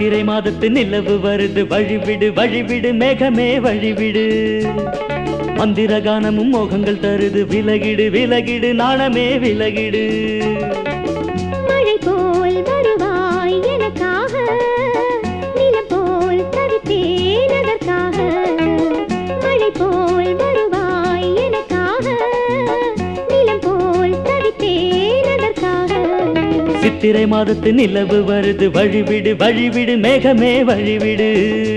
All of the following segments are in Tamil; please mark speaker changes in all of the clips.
Speaker 1: சித்திரை மாதத்து நிலவு வருது வழிவிடு வழிவிடு மேகமே வழிவிடு மந்திர கானமும் மோகங்கள் தருது விலகிடு விலகிடு நாணமே விலகிடு
Speaker 2: மழை போல் வருவாய் எனக்காக நிலம் போல் தவித்தேன் அதற்காக மழை போல் வருவாய் எனக்காக நிலம் போல் தவித்தேன் அதற்காக
Speaker 1: சித்திரை மாதத்து நிலவு வருது வழிவிடு வழிவிடு மேகமே வழிவிடு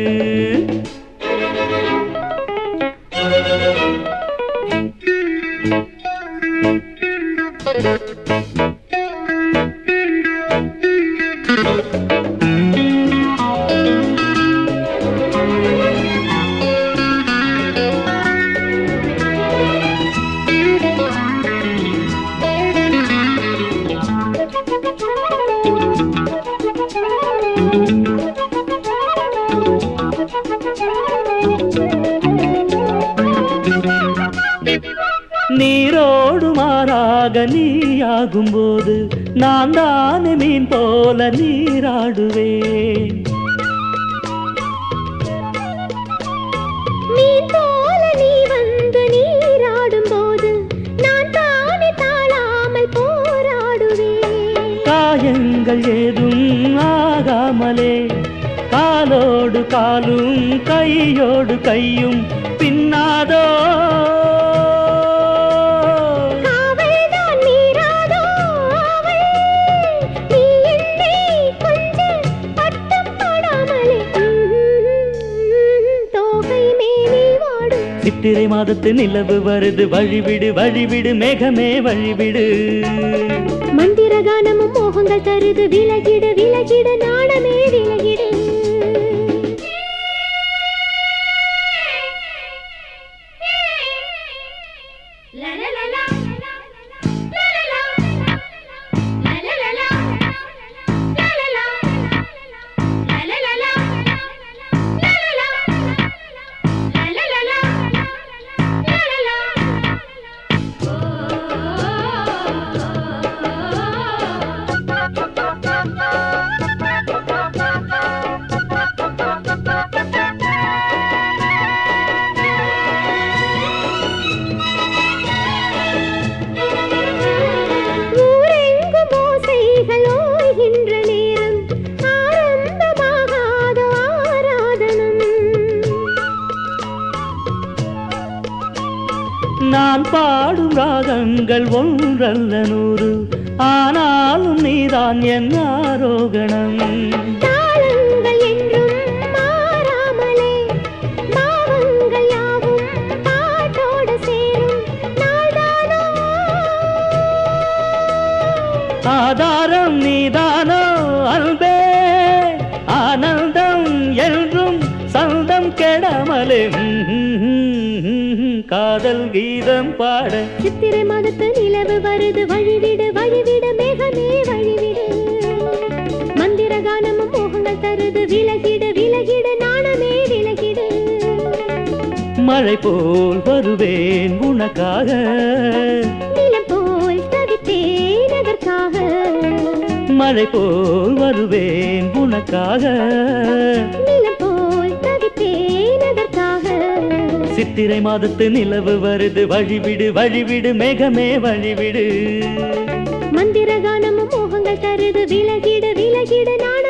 Speaker 1: நீரோடு மாறாக நீயாகும் போது நான் தானே மீன் போல நீராடுவேன்
Speaker 2: மீன் போல நீ வந்து நீராடும் போது நான் தானே தாழாமல் போராடுவேன்
Speaker 1: காயங்கள் ஏதும் ஆகாமலே காலோடு காலும் கையோடு கையும் பின்னாதோ சித்திரை மாதத்து நிலவு வருது வழிவிடு வழிவிடு மேகமே வழிவிடு
Speaker 2: மந்திர கானமும் மோகங்கள் தருது விலகிடு விலகிடு நாணமே விலகிடு
Speaker 1: நான் பாடும் ராகங்கள் ஒன்றல்ல நூறு ஆனாலும் நீதான் என் ஆரோகணம்
Speaker 2: தாளங்கள் என்றும் மாறாமலே பாவங்கள் யாவும் பாட்டோடு சேரும் நாள்தானோ
Speaker 1: ஆதாரம் நீதானோ அன்பே ஆனந்தம் என்றும் சந்தம் கெடாமலே காதல் கீதம் பாட
Speaker 2: சித்திரை மாதத்து நிலவு வருது வழிவிடு வழிவிடு மேகமே வழிவிடு மந்திர கானமும் மோகங்கள் தருது விலகிடு விலகிடு நாணமே விலகிடு
Speaker 1: மழை போல் வருவேன் உனக்காக
Speaker 2: நிலம் போல் தவித்தேன் அதற்காக
Speaker 1: மழை போல் வருவேன் உனக்காக
Speaker 2: நிலம் போல் தவித்தேன் அதற்காக
Speaker 1: சித்திரை மாதத்து நிலவு வருது வழிவிடு வழிவிடு மேகமே வழிவிடு
Speaker 2: மந்திர கானமும் மோகங்கள் தருது விலகிடு விலகிடு நான்